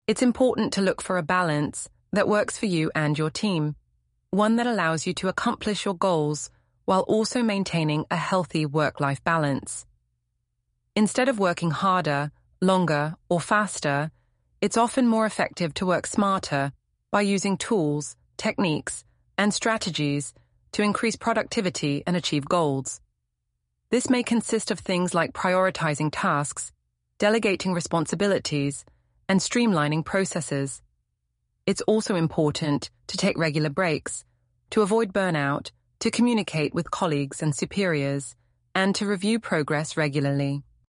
It's important to look for a balance that works for you and your team, one that allows you to accomplish your goals while also maintaining a healthy work-life balance. Instead of working harder, longer, or faster, it's often more effective to work smarter by using tools, techniques, and strategies to increase productivity and achieve goals. This may consist of things like prioritizing tasks, delegating responsibilities, and streamlining processes. It's also important to take regular breaks, to avoid burnout, to communicate with colleagues and superiors, and to review progress regularly.